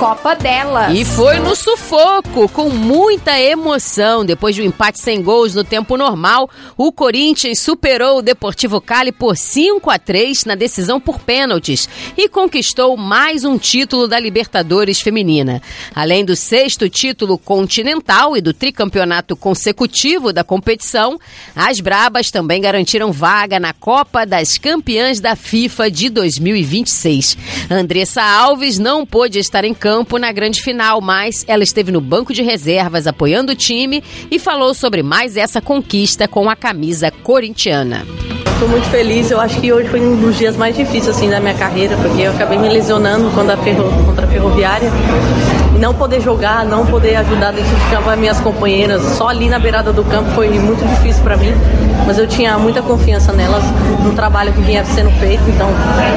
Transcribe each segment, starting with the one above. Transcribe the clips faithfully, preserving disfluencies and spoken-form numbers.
Copa delas. E foi no sufoco, com muita emoção. Depois de um empate sem gols no tempo normal, o Corinthians superou o Deportivo Cali por cinco a três na decisão por pênaltis e conquistou mais um título da Libertadores feminina. Além do sexto título continental e do tricampeonato consecutivo da competição, as Brabas também garantiram vaga na Copa das Campeãs da FIFA de dois mil e vinte e seis. Andressa Alves não pôde estar em campo na grande final, mas ela esteve no banco de reservas apoiando o time e falou sobre mais essa conquista com a camisa corintiana. Estou muito feliz, eu acho que hoje foi um dos dias mais difíceis assim, da minha carreira, porque eu acabei me lesionando contra a, ferro, contra a Ferroviária. E não poder jogar, não poder ajudar dentro de campo as minhas companheiras, só ali na beirada do campo foi muito difícil para mim, mas eu tinha muita confiança nelas, no trabalho que vinha sendo feito, então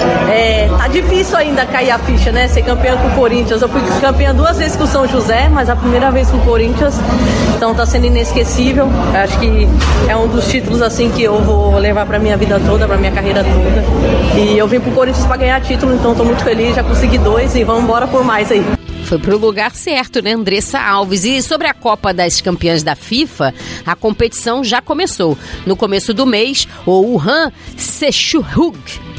é, tá difícil ainda cair a ficha, né, ser campeã com o Corinthians. Eu fui campeã duas vezes com o São José, mas a primeira vez com o Corinthians, então tá sendo inesquecível. Acho que é um dos títulos assim que eu vou levar pra minha vida toda, pra minha carreira toda, e eu vim pro Corinthians pra ganhar título, então tô muito feliz, já consegui dois e vamos embora por mais aí. Foi pro lugar certo, né, Andressa Alves? E sobre a Copa das Campeãs da FIFA, a competição já começou. No começo do mês, o Wuhan Sechurug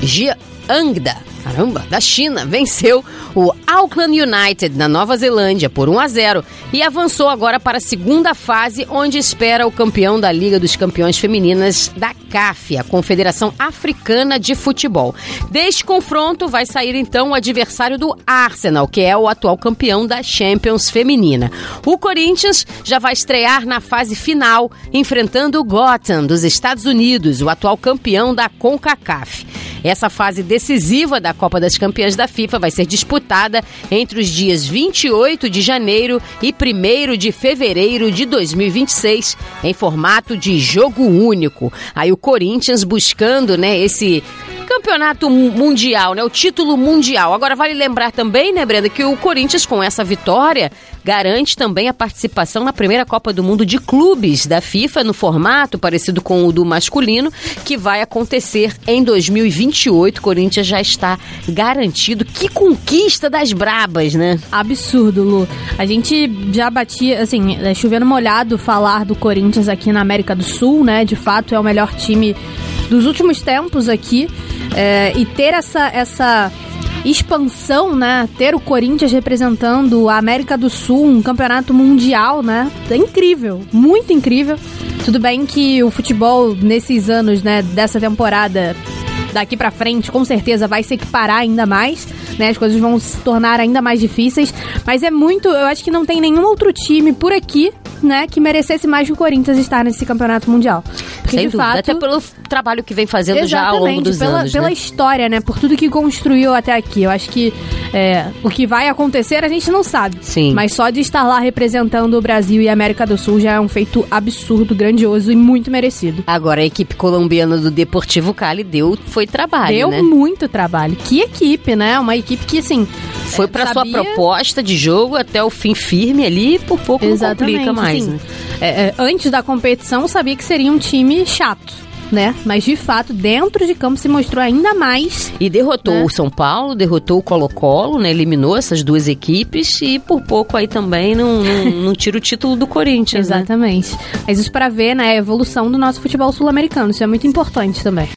Jiangda, caramba, da China, venceu o Auckland United na Nova Zelândia por um a zero e avançou agora para a segunda fase, onde espera o campeão da Liga dos Campeões Femininas da C A F, a Confederação Africana de Futebol. Deste confronto vai sair então o adversário do Arsenal, que é o atual campeão da Champions Feminina. O Corinthians já vai estrear na fase final, enfrentando o Gotham dos Estados Unidos, o atual campeão da CONCACAF. Essa fase decisiva da Copa das Campeãs da FIFA vai ser disputada entre os dias vinte e oito de janeiro e primeiro de fevereiro de dois mil e vinte e seis, em formato de jogo único. Aí o Corinthians buscando, né, esse campeonato mundial, né, o título mundial. Agora vale lembrar também, né, Brenda, que o Corinthians com essa vitória garante também a participação na primeira Copa do Mundo de Clubes da FIFA, no formato parecido com o do masculino, que vai acontecer em dois mil e vinte e oito. O Corinthians já está garantido. Que conquista das Brabas, né? Absurdo, Lu. A gente já batia, assim, chovendo molhado falar do Corinthians aqui na América do Sul, né? De fato é o melhor time dos últimos tempos aqui. É, e ter essa... essa expansão, né? Ter o Corinthians representando a América do Sul, um campeonato mundial, né? É incrível, muito incrível. Tudo bem que o futebol nesses anos, né, dessa temporada daqui pra frente, com certeza vai se equiparar ainda mais, né? As coisas vão se tornar ainda mais difíceis, mas é muito, eu acho que não tem nenhum outro time por aqui, né, que merecesse mais que o Corinthians estar nesse campeonato mundial. Porque, sem de dúvida, fato, até pelo trabalho que vem fazendo já ao longo dos pela, anos, pela né? história, né, por tudo que construiu até aqui. Eu acho que é, o que vai acontecer a gente não sabe. Sim. Mas só de estar lá representando o Brasil e a América do Sul já é um feito absurdo, grandioso e muito merecido. Agora a equipe colombiana do Deportivo Cali deu, foi trabalho, deu né? Deu muito trabalho. Que equipe, né? Uma equipe que, assim... Foi pra sabia... sua proposta de jogo até o fim firme ali, por pouco Exatamente, não complica mais, assim, né? É, é, antes da competição, sabia que seria um time chato, né? Mas, de fato, dentro de campo se mostrou ainda mais. E derrotou, né, o São Paulo, derrotou o Colo-Colo, né? Eliminou essas duas equipes e, por pouco, aí também não, não, não tira o título do Corinthians, Exatamente. Né? Mas isso para ver, né, a evolução do nosso futebol sul-americano. Isso é muito importante também.